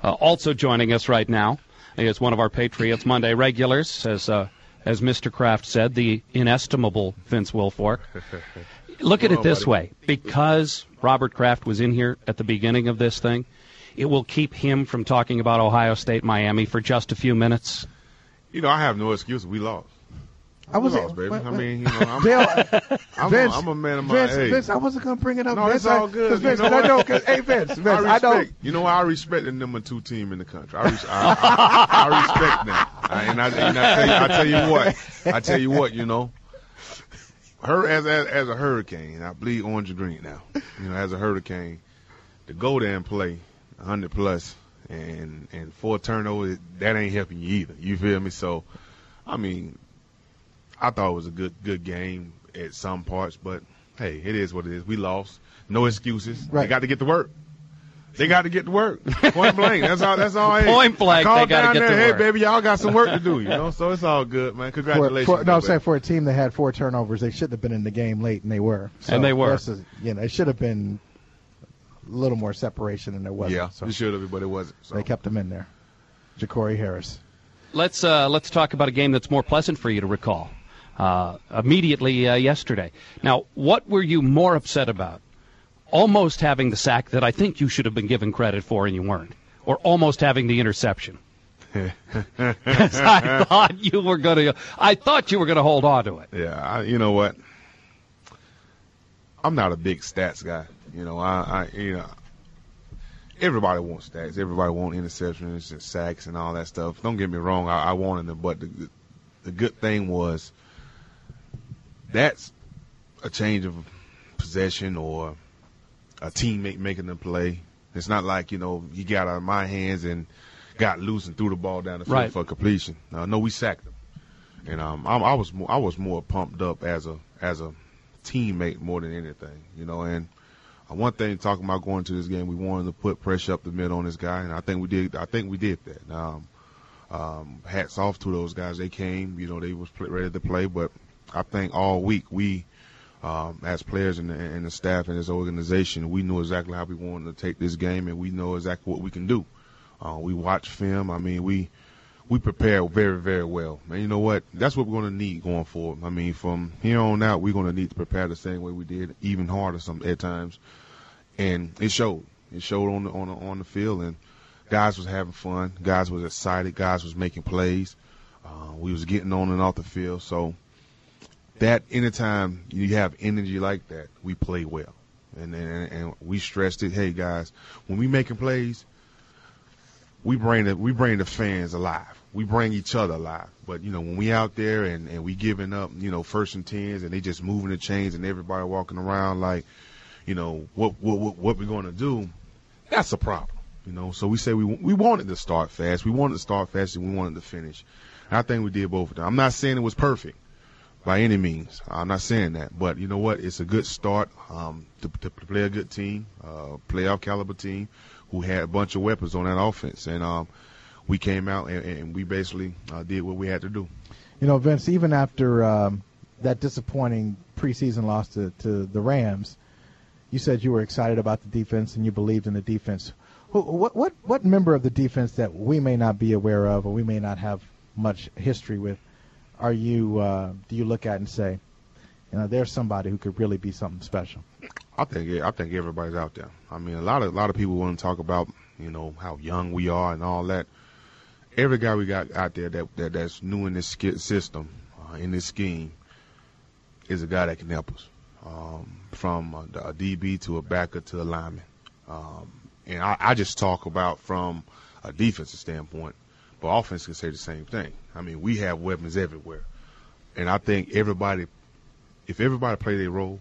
Also joining us right now is one of our Patriots Monday regulars, as Mr. Kraft said, the inestimable Vince Wilfork. Look at it this way. Because Robert Kraft was in here at the beginning of this thing, it will keep him from talking about Ohio State, Miami for just a few minutes. You know, I have no excuse. We lost. We lost, baby. I mean, you know, I'm a man of my age. Vince, I wasn't going to bring it up. No, Vince, it's all good. Vince, you know I know, hey, Vince, I know. You know, I respect the number 2 team in the country. I respect them. And I tell you what, you know, her as a Hurricane, I bleed orange and green now. You know, as a Hurricane, to go there and play 100 plus and 4 turnovers, that ain't helping you either. You feel me? So, I mean, I thought it was a good game at some parts, but hey, it is what it is. We lost. No excuses. Right. They got to get to work. Point blank. That's all. Point blank. They got to get to work. Hey, baby, y'all got some work to do. You know, so it's all good, man. Congratulations. I'm saying for a team that had 4 turnovers, they should have been in the game late, and they were. So and they were. It should have been a little more separation, and there wasn't. Yeah, so it should have, but it wasn't. So. They kept them in there. Ja'Cory Harris. Let's talk about a game that's more pleasant for you to recall. Immediately yesterday. Now, what were you more upset about? Almost having the sack that I think you should have been given credit for and you weren't, or almost having the interception? I thought you were going to hold on to it. Yeah, you know what? I'm not a big stats guy. You know, everybody wants stats. Everybody wants interceptions and sacks and all that stuff. Don't get me wrong. I wanted them, but the good thing was that's a change of possession or a teammate making them play. It's not like, you know, he got out of my hands and got loose and threw the ball down the field for completion. No, we sacked him. And I was more pumped up as a teammate more than anything, you know. And one thing talking about going to this game, we wanted to put pressure up the middle on this guy, and I think we did that. Hats off to those guys. They came, you know, they was ready to play. But I think all week we, as players and the staff and this organization, we knew exactly how we wanted to take this game, and we know exactly what we can do. We watch film. I mean, we prepare very, very well. And you know what? That's what we're going to need going forward. I mean, from here on out, we're going to need to prepare the same way we did, even harder at times. And it showed. It showed on the field, and guys was having fun. Guys was excited. Guys was making plays. We was getting on and off the field. So that anytime you have energy like that, we play well. And we stressed it. Hey guys, when we making plays, we bring the fans alive. We bring each other alive. But, you know, when we out there and we giving up, you know, 1st and 10s and they just moving the chains and everybody walking around like, you know, what we're going to do, that's a problem. You know, so we say we wanted to start fast. We wanted to start fast and we wanted to finish. And I think we did both of them. I'm not saying it was perfect by any means. I'm not saying that. But you know what? It's a good start to play a good team, playoff caliber team who had a bunch of weapons on that offense. And we came out and we basically did what we had to do. You know, Vince, even after that disappointing preseason loss to the Rams, you said you were excited about the defense and you believed in the defense. What member of the defense that we may not be aware of or we may not have much history with do you look at and say, you know, there's somebody who could really be something special? I think everybody's out there. I mean, a lot of people want to talk about, you know, how young we are and all that. Every guy we got out there that's new in this system, in this scheme, is a guy that can help us, from a DB to a backer to a lineman. And I just talk about from a defensive standpoint, but offense can say the same thing. I mean, we have weapons everywhere. And I think if everybody play their role,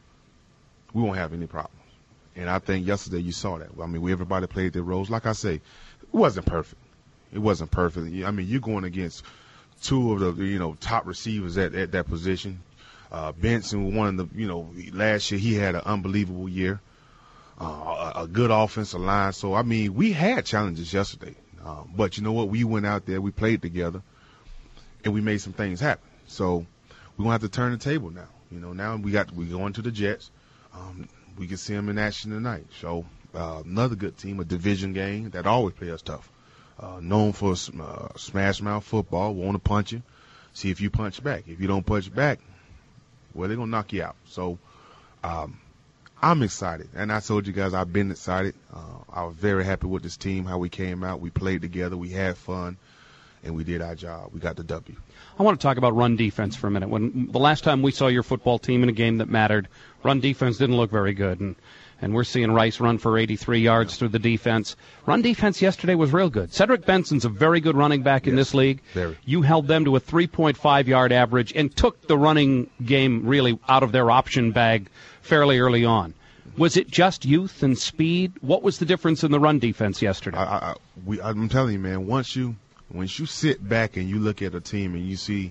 we won't have any problems. And I think yesterday you saw that. I mean, everybody played their roles. Like I say, it wasn't perfect. It wasn't perfect. I mean, you're going against 2 of the, you know, top receivers at that position. Benson, one of the, you know, last year he had an unbelievable year. A good offensive line. So, I mean, we had challenges yesterday. But you know what? We went out there, we played together, and we made some things happen. So we're going to have to turn the table now. You know, now we going to the Jets. We can see them in action tonight. So another good team, a division game that always play us tough. Known for smash mouth football, want to punch you, see if you punch back. If you don't punch back, well, they're going to knock you out. So I'm excited. And I told you guys I've been excited. I was very happy with this team, how we came out. We played together. We had fun. And we did our job. We got the W. I want to talk about run defense for a minute. When the last time we saw your football team in a game that mattered, run defense didn't look very good. And we're seeing Rice run for 83 yards through the defense. Run defense yesterday was real good. Cedric Benson's a very good running back in this league. Very. You held them to a 3.5-yard average and took the running game really out of their option bag fairly early on. Was it just youth and speed? What was the difference in the run defense yesterday? I'm telling you, man, once you sit back and you look at a team and you see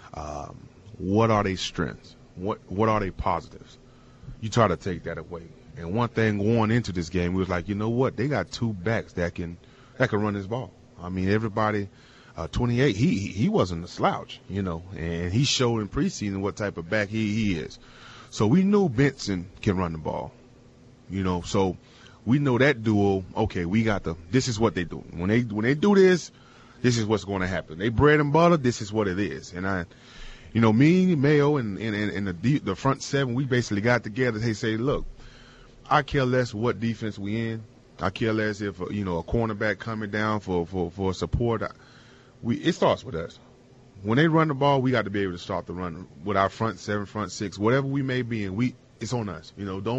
what are their strengths, what are their positives, you try to take that away. And one thing going into this game, we was like, you know what? They got two backs that can run this ball. I mean, everybody, 28, he wasn't a slouch, and he showed in preseason what type of back he is. So we knew Benson can run the ball, So we know that duo. Okay, this is what they do. When they do this. This is what's going to happen. They bread and butter. This is what it is. And me, Mayo, and the front seven, we basically got together. They say, look, I care less what defense we in. I care less if a cornerback coming down for support. It starts with us. When they run the ball, we got to be able to start the run with our front seven, front six, whatever we may be in. It's on us.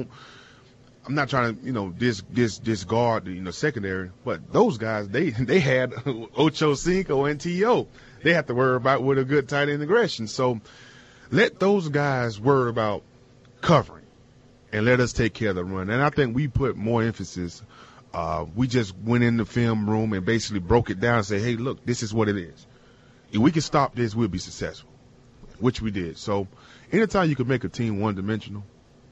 I'm not trying to, discard the secondary, but those guys, they had Ocho Cinco and T.O. They have to worry about with a good tight end aggression. So let those guys worry about covering and let us take care of the run. And I think we put more emphasis. We just went in the film room and basically broke it down and say, hey, look, this is what it is. If we can stop this, we'll be successful, which we did. So anytime you can make a team one-dimensional,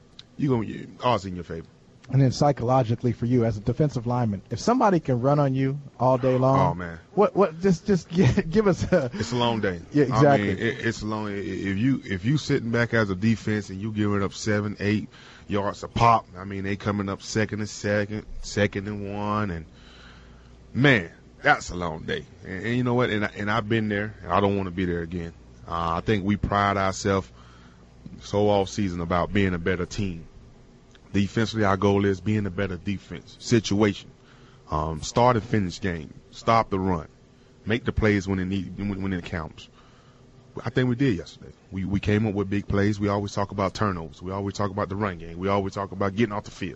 odds in your favor. And then psychologically for you as a defensive lineman, if somebody can run on you all day long, oh man, what? Just give us a. It's a long day. Yeah, exactly. I mean, it's a long. If you sitting back as a defense and you giving up 7-8 yards a pop, I mean they coming up second and 1, and man, that's a long day. And you know what? And I've been there, and I don't want to be there again. I think we pride ourselves so all season about being a better team. Defensively, our goal is being a better defense situation. Start and finish game. Stop the run. Make the plays when it counts. I think we did yesterday. We came up with big plays. We always talk about turnovers. We always talk about the run game. We always talk about getting off the field.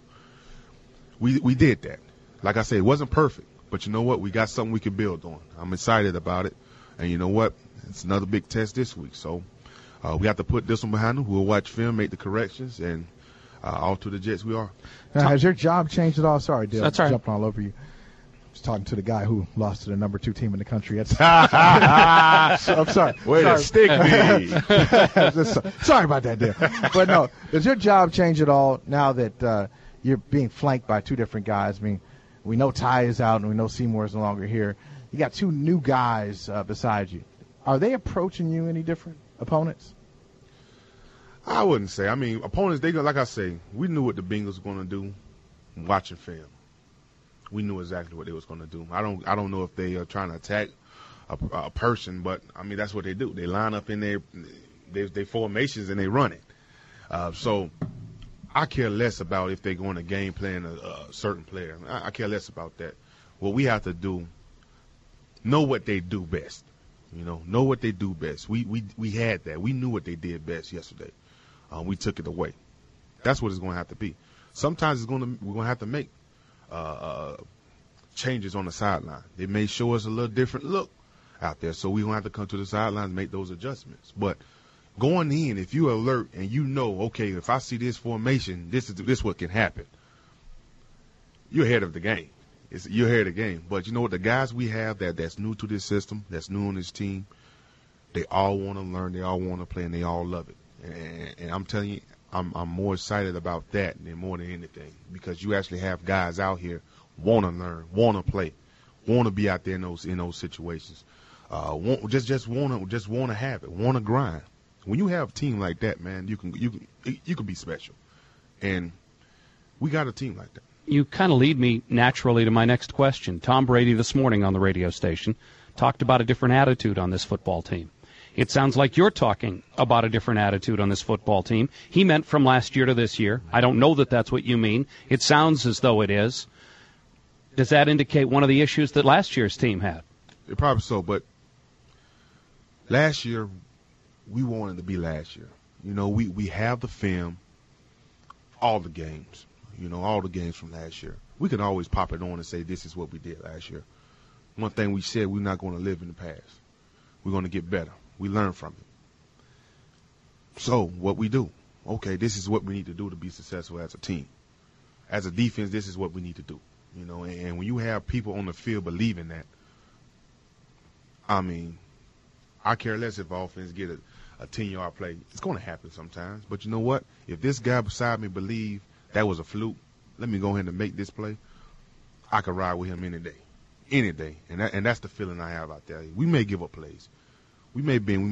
We did that. Like I said, it wasn't perfect, but you know what? We got something we can build on. I'm excited about it. And you know what? It's another big test this week. So we have to put this one behind them. We'll watch film, make the corrections, and all to the Jets we are. Now, has your job changed at all? Sorry, Dale. That's all right. Jumping all over you. Just talking to the guy who lost to the number 2 team in the country. I'm sorry. Way to stick me. Sorry about that, Dale. But no, does your job change at all now that you're being flanked by 2 different guys? I mean, we know Ty is out and we know Seymour is no longer here. You got 2 new guys beside you. Are they approaching you any different, opponents? I wouldn't say. I mean, opponents, like I say, we knew what the Bengals were going to do watching film. We knew exactly what they was going to do. I don't know if they are trying to attack a person, but, I mean, that's what they do. They line up in their formations and they run it. So I care less about if they're going to game plan a certain player. I care less about that. What we have to do, know what they do best. Know what they do best. We had that. We knew what they did best yesterday. We took it away. That's what it's going to have to be. Sometimes we're going to have to make changes on the sideline. They may show us a little different look out there, so we're going to have to come to the sideline and make those adjustments. But going in, if you're alert and you know, okay, if I see this formation, this is what can happen, you're ahead of the game. You're ahead of the game. But you know what? The guys we have that's new to this system, that's new on this team, they all want to learn, they all want to play, and they all love it. And I'm telling you, I'm more excited about that than more than anything, because you actually have guys out here want to learn, want to play, want to be out there in those situations, just want to have it, want to grind. When you have a team like that, man, you can be special, and we got a team like that. you kind of lead me naturally to my next question. Tom Brady this morning on the radio station talked about a different attitude on this football team. It sounds like you're talking about a different attitude on this football team. He meant from last year to this year. I don't know that that's what you mean. It sounds as though it is. Does that indicate one of the issues that last year's team had? It probably so, but last year, we wanted to be last year. You know, we have the film, all the games, all the games from last year. We can always pop it on and say this is what we did last year. One thing we said, we're not going to live in the past. We're going to get better. We learn from it. So what we do, okay, this is what we need to do to be successful as a team. As a defense, this is what we need to do. And when you have people on the field believing that, I mean, I care less if offense get a 10-yard play. It's going to happen sometimes. But you know what? If this guy beside me believe that was a fluke, let me go ahead and make this play, I I could ride with him any day. Any day. And that's the feeling I have out there. We may give up plays. We may bend.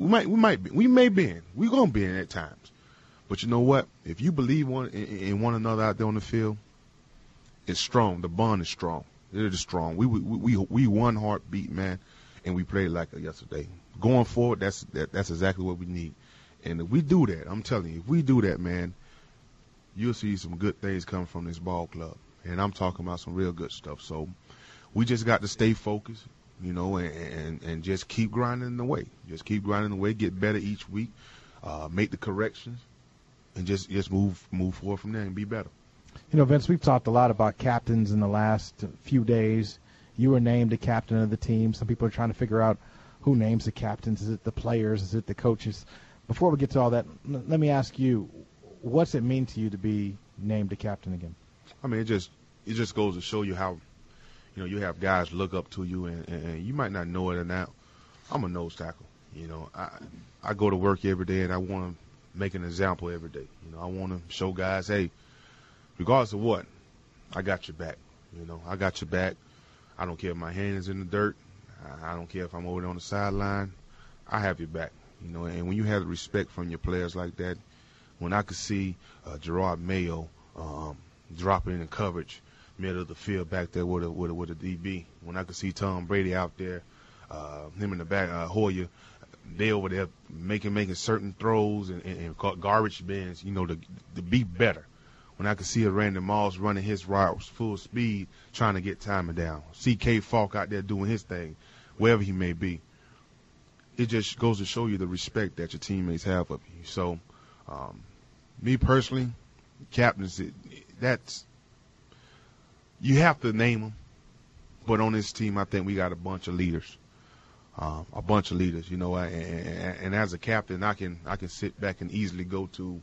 We may bend. We're going to bend at times. But you know what? If you believe in one another out there on the field, it's strong. The bond is strong. It is strong. We one heartbeat, man, and we played like it yesterday. Going forward, that's exactly what we need. And if we do that, I'm telling you, if we do that, man, you'll see some good things come from this ball club. And I'm talking about some real good stuff. So we just got to stay focused, you know, and just keep grinding away. Just keep grinding away, get better each week, make the corrections, and just move forward from there and be better. You know, Vince, we've talked a lot about captains in the last few days. You were named the captain of the team. Some people are trying to figure out who names the captains. Is it the players? Is it the coaches? Before we get to all that, let me ask you, what's it mean to you to be named the captain again? I mean, it just goes to show you how, you know, you have guys look up to you, and you might not know it or not. I'm a nose tackle. You know, I go to work every day, and I want to make an example every day. You know, I want to show guys, hey, regardless of what, I got your back. You know, I got your back. I don't care if my hand is in the dirt. I don't care if I'm over there on the sideline. I have your back. You know, and when you have the respect from your players like that, when I could see Gerard Mayo dropping in coverage, middle of the field back there with a DB, when I could see Tom Brady out there, him in the back, Hoyer, they over there making certain throws and garbage bins, you know, to be better. When I could see a Randy Moss running his routes full speed, trying to get timing down. C.K. Falk out there doing his thing, wherever he may be. It just goes to show you the respect that your teammates have of you. So, me personally, captains, that's you have to name them. But on this team, I think we got a bunch of leaders. You know. And as a captain, I can sit back and easily go to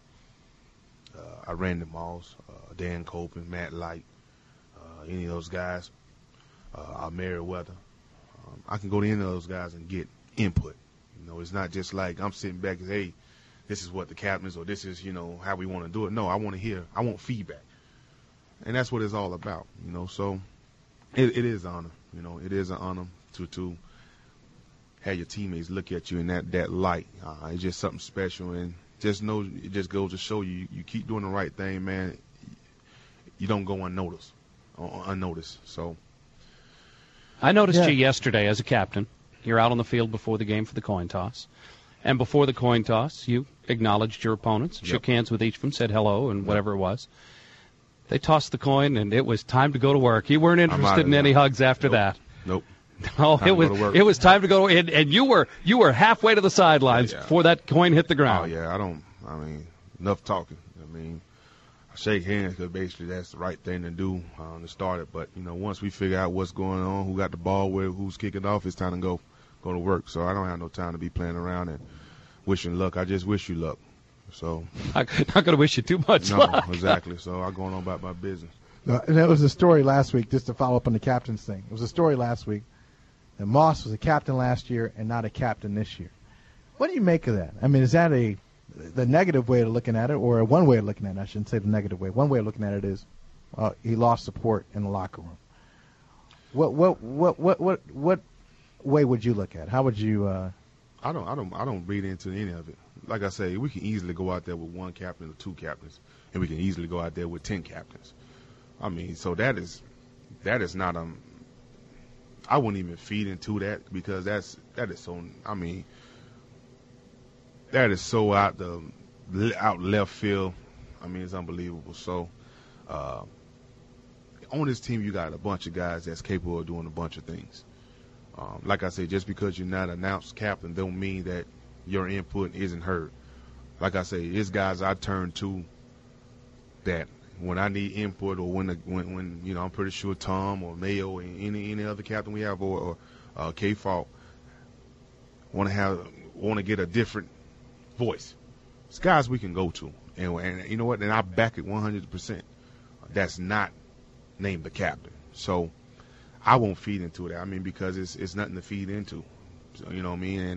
a Randy Moss, Dan Copeland, Matt Light, any of those guys, Merriweather. I can go to any of those guys and get input. You know, it's not just like I'm sitting back and, hey, this is what the captain is, or this is, you know, how we want to do it. No, I want feedback. And that's what it's all about, you know. So it is honor, you know. It is an honor to have your teammates look at you in that light. It's just something special, and just know it just goes to show you keep doing the right thing, man. You don't go unnoticed. So I noticed you yesterday as a captain. You're out on the field before the game for the coin toss. And before the coin toss, you acknowledged your opponents, shook hands with each of them, said hello and whatever it was. They tossed the coin, and it was time to go to work. You weren't interested in any hugs after that. Nope. No, it was time to go, and you were halfway to the sidelines before that coin hit the ground. Oh, yeah, enough talking. I mean, I shake hands because basically that's the right thing to do to start it. But, you know, once we figure out what's going on, who got the ball, who's kicking off, it's time to go to work. So I don't have no time to be playing around and wishing luck. I just wish you luck. So I'm not going to wish you too much luck. No, exactly. So I'm going on about my business. And that was a story last week, just to follow up on the captain's thing. It was a story last week that Moss was a captain last year and not a captain this year. What do you make of that? I mean, is that the negative way of looking at it, or one way of looking at it? I shouldn't say the negative way. One way of looking at it is he lost support in the locker room. What way would you look at it? How would you? I don't read into any of it. Like I say, we can easily go out there with one captain or two captains, and we can easily go out there with 10 captains. I mean, so that is not I wouldn't even feed into that because that is so. I mean, that is so out left field. I mean, it's unbelievable. So, on this team, you got a bunch of guys that's capable of doing a bunch of things. Like I said, just because you're not announced captain don't mean that your input isn't heard. Like I say, it's guys I turn to that when I need input or when you know, I'm pretty sure Tom or Mayo or any other captain we have or K-Fault want to get a different voice. It's guys we can go to, and you know what? And I back it 100%. That's not named the captain, so I won't feed into that. I mean, because it's nothing to feed into. So, you know what I mean?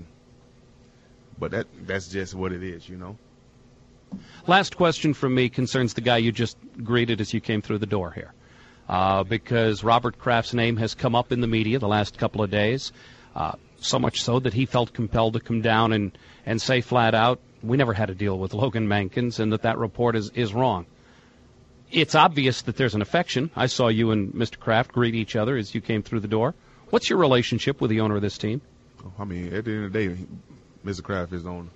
But that's just what it is, you know. Last question from me concerns the guy you just greeted as you came through the door here, because Robert Kraft's name has come up in the media the last couple of days, so much so that he felt compelled to come down and say flat out, we never had a deal with Logan Mankins, and that report is wrong. It's obvious that there's an affection. I saw you and Mr. Kraft greet each other as you came through the door. What's your relationship with the owner of this team? I mean, at the end of the day, Mr. Kraft is the owner.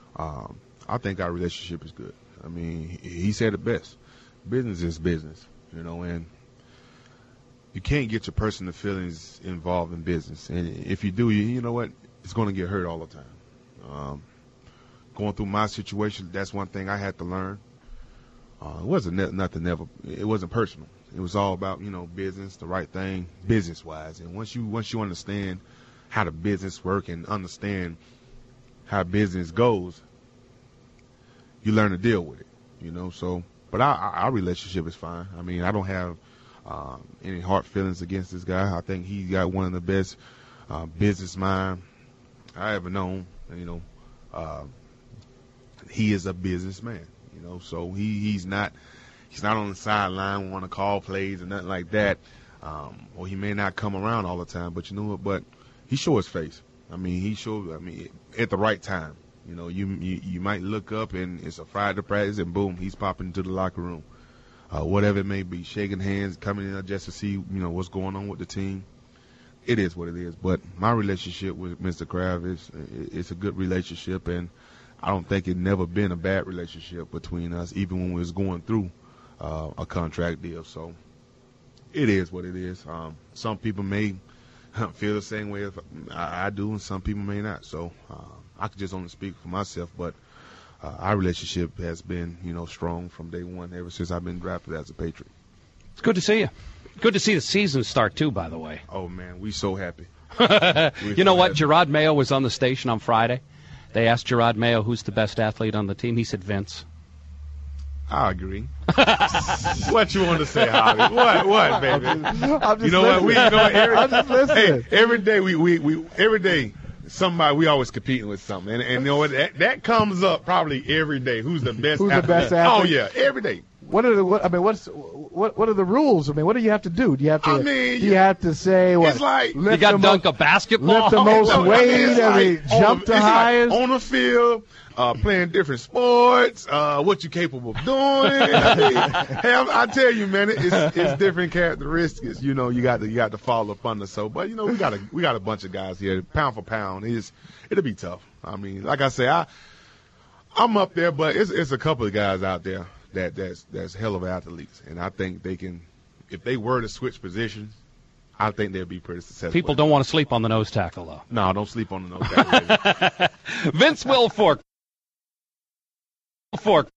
I think our relationship is good. I mean, he said it best. Business is business, you know, and you can't get your personal feelings involved in business. And if you do, you know what? It's going to get hurt all the time. Going through my situation, that's one thing I had to learn. It wasn't it wasn't personal. It was all about, you know, business, the right thing, business-wise. And once you understand how the business work and understand how business goes, you learn to deal with it, you know. So, but our relationship is fine. I mean, I don't have any hard feelings against this guy. I think he got one of the best business mind I ever known. You know, he is a businessman. You know, so he's not on the sideline want to call plays or nothing like that. Or he may not come around all the time, but you know what? But he show his face. I mean, at the right time. You know, you might look up and it's a Friday practice and boom, he's popping into the locker room. Whatever it may be, shaking hands, coming in just to see, you know, what's going on with the team. It is what it is. But my relationship with Mr. Kraft it's a good relationship, and I don't think it never been a bad relationship between us, even when we was going through a contract deal. So it is what it is. Some people may feel the same way as I do, and some people may not. So I could just only speak for myself, but our relationship has been, you know, strong from day one, ever since I've been drafted as a Patriot. It's good to see you. Good to see the season start, too, by the way. Oh, man, we so happy. You know what? Gerard Mayo was on the station on Friday. They asked Gerard Mayo who's the best athlete on the team. He said Vince. I agree. What you want to say, Holly? What, baby? I'm just you know what? I'm just listening. Every day every day we always competing with something, and you know what? That comes up probably every day. Who's the best? Who's athlete? the best athlete? Oh yeah, every day. What are the rules? I mean, what do you have to do? Do you have to? Do you have to say what? It's like you got to dunk a basketball. Lift the most weight. Jump the highest on the field. Playing different sports, what you capable of doing. I mean, hey, I tell you, man, it's different characteristics. You know, you got to follow up under. So, but you know, we got a bunch of guys here. Pound for pound, it'll be tough. I mean, like I say, I'm up there, but it's a couple of guys out there that's hell of athletes, and I think they can, if they were to switch positions, I think they'll be pretty successful. People don't want to sleep on the nose tackle, though. No, don't sleep on the nose tackle. Vince Wilfork.